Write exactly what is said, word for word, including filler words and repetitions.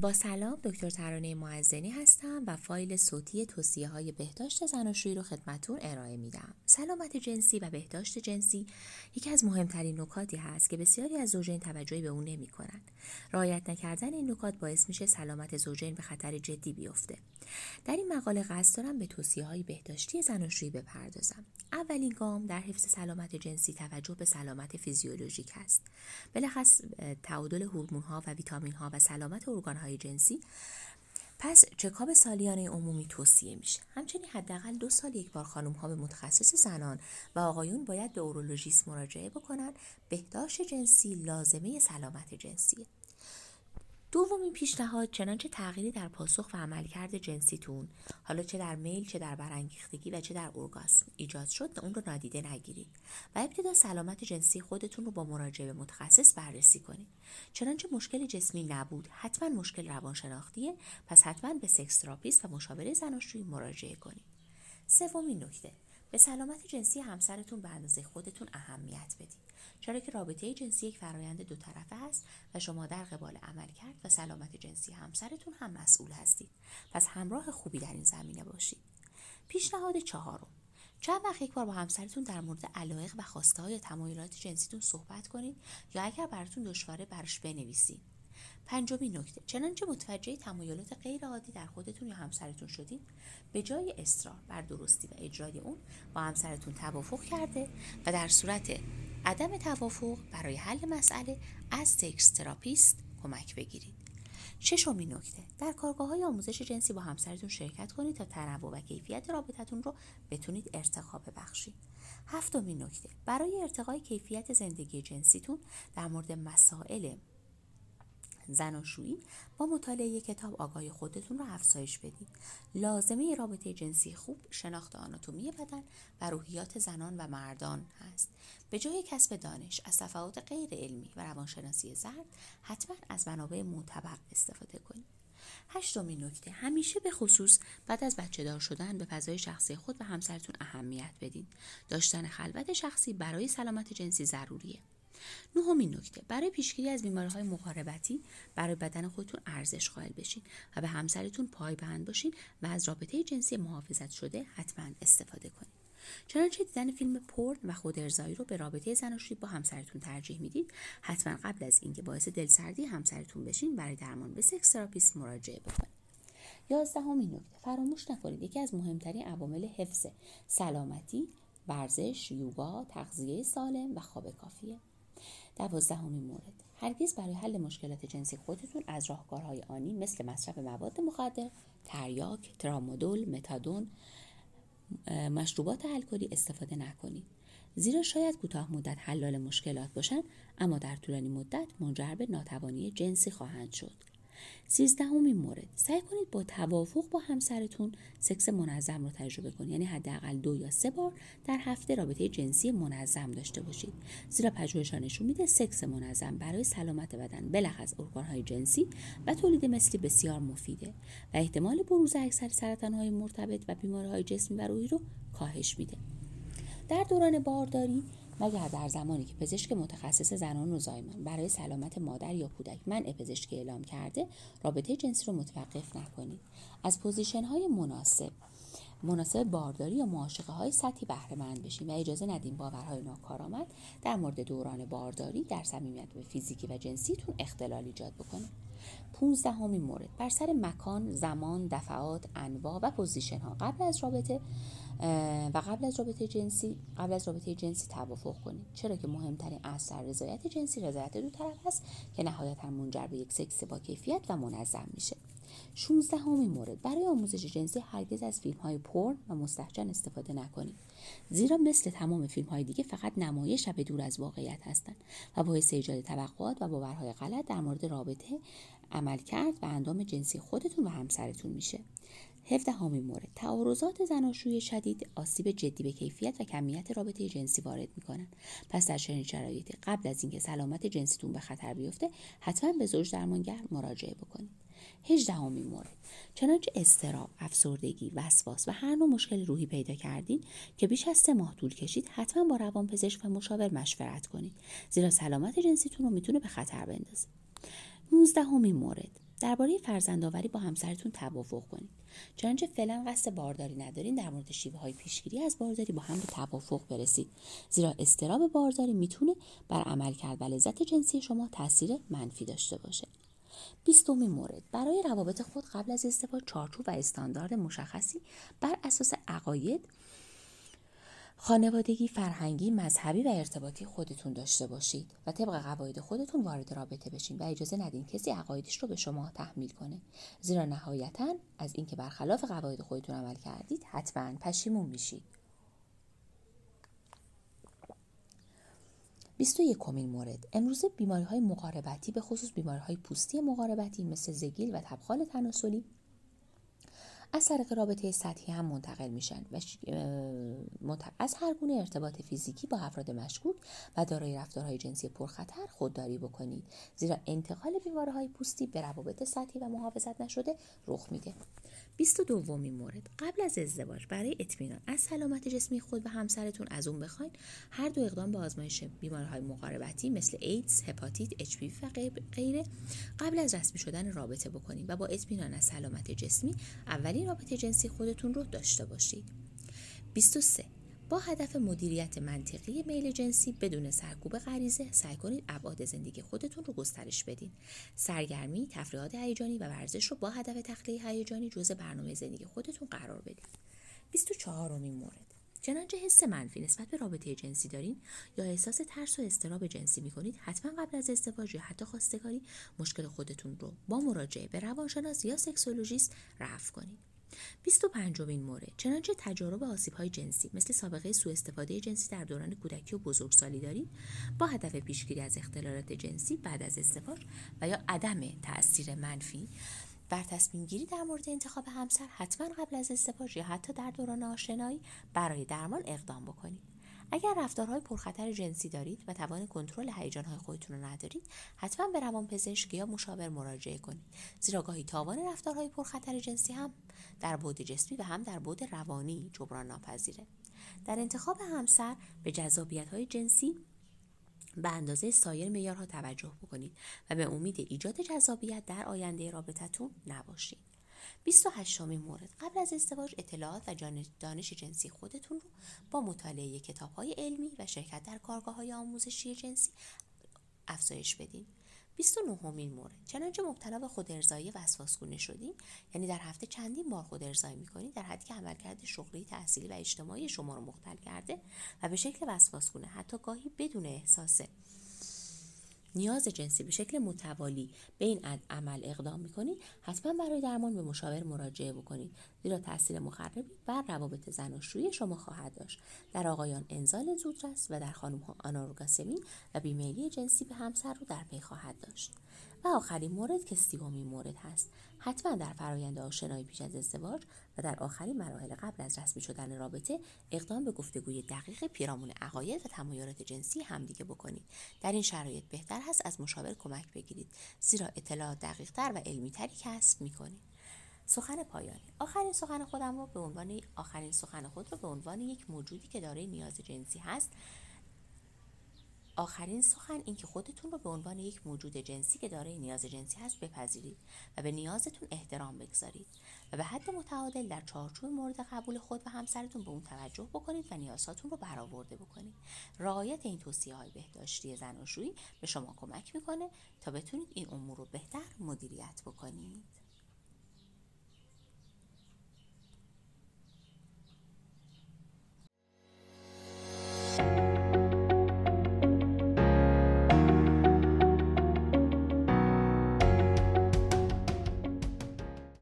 با سلام، دکتر ترانه معزنی هستم و فایل صوتی توصیه‌های بهداشت زناشویی رو خدمتتون ارائه میدم. سلامت جنسی و بهداشت جنسی یکی از مهمترین نکاتی هست که بسیاری از زوجین توجهی به اون نمی‌کنند. رعایت نکردن این نکات باعث میشه سلامت زوجین به خطر جدی بیفته. در این مقاله قصد دارم به توصیه‌های بهداشتی زناشویی بپردازم. اولین گام در حفظ سلامت جنسی توجه به سلامت فیزیولوژیک است. بلخص تعادل هورمون‌ها و ویتامین‌ها و سلامت ارگان‌های جنسی. پس چکاپ سالیانه عمومی توصیه میشه. همچنین حداقل دو سال یک بار خانم‌ها به متخصص زنان و آقایون باید به اورولوژیست مراجعه بکنن. بهداشت جنسی لازمه سلامت جنسیه. دومین پیشنهاد چنانچه تغییری در پاسخ و عملکرد جنسیتون، حالا چه در میل، چه در برانگیختگی و چه در ارگاسم ایجاد شد، اون رو نادیده نگیرید و ابتدا سلامت جنسی خودتون رو با مراجعه به متخصص بررسی کنید. چنانچه مشکل جسمی نبود، حتما مشکل روانشناختیه، پس حتما به سکس تراپیست و مشاور زناشویی مراجعه کنید. سومین نکته، به سلامت جنسی همسرتون به اندازه خودتون اهمیت بدید. چرا که رابطه جنسی یک فرایند دو طرفه است و شما در قبال عملکرد و سلامت جنسی همسرتون هم مسئول هستید. پس همراه خوبی در این زمینه باشید. پیشنهاد چهارم، چند وقت یک بار با همسرتون در مورد علایق و خواسته‌ها یا تمایلات جنسیتون صحبت کنید یا اگر براتون دشواره براش بنویسید. پنجمین نکته، چنانچه متوجه تمایلات غیر عادی در خودتون یا همسرتون شدید، به جای اصرار بر درستی و اجرای اون با همسرتون توافق کرده و در صورت عدم توافق برای حل مسئله از سکس تراپیست کمک بگیرید. ششمین نکته، در کارگاه‌های آموزش جنسی با همسرتون شرکت کنید تا تنوع و کیفیت رابطتون رو بتونید ارتقا ببخشید. هفتمین نکته، برای ارتقای کیفیت زندگی جنسیتون در مورد مسائل زناشویی با مطالعه کتاب آگاهی خودتون رو افزایش بدید. لازمه رابطه جنسی خوب شناخت آناتومی بدن و روحیات زنان و مردان هست. به جای کسب دانش از تفاوت غیر علمی و روانشناسی زرد، حتما از منابع معتبر استفاده کنید. هشتمین نکته، همیشه به خصوص بعد از بچه دار شدن به فضای شخصی خود و همسرتون اهمیت بدین. داشتن خلوت شخصی برای سلامت جنسی ضروریه. نهمین نکته، برای پیشگیری از بیماری‌های مقاربتی برای بدن خودتون ارزش قائل بشین و به همسرتون پایبند باشین و از رابطه جنسی محافظت شده حتما استفاده کنید. چنانچه دیدن فیلم پورن و خودارضایی رو به رابطه زناشویی با همسرتون ترجیح میدید، حتما قبل از اینکه باعث دلسردی همسرتون بشین برای درمان به سکس تراپیست مراجعه بکنید. یازدهمین نکته، فراموش نکنید یکی از مهمترین عوامل حفظ سلامتی ورزش، یوگا، تغذیه سالم و خواب کافیه. دوازدهمین مورد، هرگز برای حل مشکلات جنسی خودتون از راهکارهای آنی مثل مصرف مواد مخدر، تریاک، ترامادول، متادون، مشروبات الکلی استفاده نکنید. زیرا شاید کوتاه مدت حلال مشکلات باشن، اما در طولانی مدت منجر به ناتوانی جنسی خواهند شد. سیزدهمین مورد، سعی کنید با توافق با همسرتون سکس منظم رو تجربه کنید. یعنی حداقل دو یا سه بار در هفته رابطه جنسی منظم داشته باشید. زیرا پژوهش‌ها نشون میده سکس منظم برای سلامت بدن، بلخص ارگان‌های جنسی و تولید مثلی بسیار مفیده و احتمال بروز اکثر سرطان‌های مرتبط و بیماری‌های جسمی و روحی رو کاهش میده. در دوران بارداری، مگر در زمانی که پزشک متخصص زنان و زایمان برای سلامت مادر یا کودک منع پزشکی اعلام کرده، رابطه جنسی رو متوقف نکنید. از پوزیشن‌های مناسب مناسب بارداری یا معاشقه‌های سطحی بهره مند بشین و اجازه ندین باورهای ناکارآمد در مورد دوران بارداری در صمیمیت فیزیکی و جنسیتون اختلال ایجاد بکنه. پانزدهمین مورد، بر سر مکان، زمان، دفعات، انواع و پوزیشن ها قبل از رابطه و قبل از رابطه جنسی قبل از رابطه جنسی توافق کنید. چرا که مهمترین اصل رضایت جنسی رضایت دو طرف است که نهایتا منجر به یک سکس با کیفیت و منظم میشه. شانزدهمین مورد، برای آموزش جنسی هرگز از فیلم های پورن و مستهجن استفاده نکنید. زیرا مثل تمام فیلم های دیگه فقط نمایش و به دور از واقعیت هستند و باعث ایجاد توقعات و باورهای غلط در مورد رابطه، عملکرد و اندام جنسی خودتون و همسرتون میشه. هفدهمین مورد، تعارضات زناشویی شدید آسیب جدی به کیفیت و کمیت رابطه جنسی وارد میکنن. پس در چنین شرایطی قبل از اینکه سلامت جنسیتون به خطر بیفته، حتما به زوج درمانگر مراجعه بکنید. هجدهمین مورد، چنانچه اضطراب، افسردگی، وسواس و هر نوع مشکل روحی پیدا کردین که بیش از سه ماه طول کشید، حتما با روانپزشک و مشاور مشورت کنید. زیرا سلامت جنسیتون رو میتونه به خطر بندازه. نوزدهمین مورد، درباره فرزندآوری با همسرتون توافق کنید. چنانچه فعلا قصد بارداری ندارین، در مورد شیوه های پیشگیری از بارداری با هم به توافق برسید، زیرا اضطراب بارداری میتونه بر عملکرد و لذت جنسی شما تاثیر منفی داشته باشه. بیستمین مورد، برای روابط خود قبل از ازدواج چارچوب و استاندارد مشخصی بر اساس عقاید خانوادگی، فرهنگی، مذهبی و ارتباطی خودتون داشته باشید و طبق قواعد خودتون وارد رابطه بشین و اجازه ندین کسی عقایدش رو به شما تحمیل کنه، زیرا نهایتاً از اینکه برخلاف قواعد خودتون عمل کردید حتماً پشیمون میشید. بیست و یکمین مورد، امروزه بیماری‌های مقاربتی به خصوص بیماری‌های پوستی مقاربتی مثل زگیل و تبخال تناسلی از طریق رابطه سطحی هم منتقل میشن و از هر گونه ارتباط فیزیکی با افراد مشکوک و دارای رفتارهای جنسی پرخطر خودداری بکنید، زیرا انتقال بیماری‌های پوستی به روابط سطحی و محافظت نشده رخ میده. بیست و دومین مورد، قبل از ازدواج برای اطمینان از سلامت جسمی خود و همسرتون از اون بخواید هر دو اقدام به آزمایش بیماری‌های مقاربتی مثل ایدز، هپاتیت، اچ پی وی و غیره قبل از رسمی شدن رابطه بکنید و با اطمینان از سلامت جسمی اولین رابطه جنسی خودتون رو داشته باشید. بیست و سه، با هدف مدیریت منطقی میل جنسی بدون سرکوب غریزه سعی کنید ابعاد زندگی خودتون رو گسترش بدین. سرگرمی، تفریحات هیجانی و ورزش رو با هدف تخلیه هیجانی جزء برنامه زندگی خودتون قرار بدید. بیست و چهارمین مورد، چنانچه حس منفی نسبت به رابطه جنسی دارین یا احساس ترس و اضطراب جنسی میکنید، حتما قبل از ازدواج یا حتی خواستگاری مشکل خودتون رو با مراجعه به روانشناس یا سکسولوژیست رفع کنید. بیست و پنجمین مورد، چنانچه تجارب آسیب‌های جنسی مثل سابقه سوء استفاده جنسی در دوران کودکی و بزرگسالی دارید، با هدف پیشگیری از اختلالات جنسی بعد از ازدواج و یا عدم تأثیر منفی بر تصمیم گیری در مورد انتخاب همسر، حتما قبل از ازدواج یا حتی در دوران آشنایی برای درمان اقدام بکنید. اگر رفتارهای پرخطر جنسی دارید و توان کنترل هیجان‌های خودتون رو ندارید، حتما به روانپزشک یا مشاور مراجعه کنید، زیرا گاهی تاوان رفتارهای پرخطر جنسی هم در بعد جسمی و هم در بعد روانی جبران ناپذیره. در انتخاب همسر به جذابیت‌های جنسی به اندازه سایر معیارها توجه بکنید و به امید ایجاد جذابیت در آینده رابطتون نباشید. بیست و هشتمین مورد، قبل از ازدواج اطلاعات و دانش جنسی خودتون رو با مطالعه کتاب‌های علمی و شرکت در کارگاه‌های آموزشی جنسی افزایش بدین. بیست و نهمین مورد، چنانچه مبتلا به خودارضایی وسواسگونه شدین، یعنی در هفته چندین بار خودارضایی می‌کنید در حدی که عملکرد شغلی، تحصیلی و اجتماعی شما رو مختل کرده و به شکل وسواسگونه حتی گاهی بدون احساس نیاز جنسی به شکل متوالی به این عمل اقدام میکنید، حتما برای درمان به مشاور مراجعه بکنید، زیرا تاثیر مخربی بر روابط زناشویی شما خواهد داشت. در آقایان انزال زودرس و در خانم‌ها آنورگاسمی و بیمیلی جنسی به همسر رو در پی خواهد داشت. و آخرین مورد که سیومین مورد هست، حتما در فرایند آشنایی پیش از ازدواج و در آخرین مراحل قبل از رسمی شدن رابطه اقدام به گفتگوی دقیق پیرامون عقاید و تمایلات جنسی همدیگه بکنید. در این شرایط بهتر هست از مشاور کمک بگیرید، زیرا اطلاعات دقیق‌تر و علمی‌تری کسب می‌کنید. سخن پایانی. آخرین سخن خودم رو به عنوان آخرین سخن خود رو به عنوان یک موجودی که دارای نیاز جنسی هست آخرین سخن این که خودتون رو به عنوان یک موجود جنسی که دارای نیاز جنسی هست بپذیرید و به نیازتون احترام بگذارید و به حد متعادل در چارچوب مورد قبول خود و همسرتون به اون توجه بکنید و نیازاتون رو برآورده بکنید. رعایت این توصیه‌های بهداشتی زناشویی به شما کمک میکنه تا بتونید این امور رو بهتر مدیریت بکنید.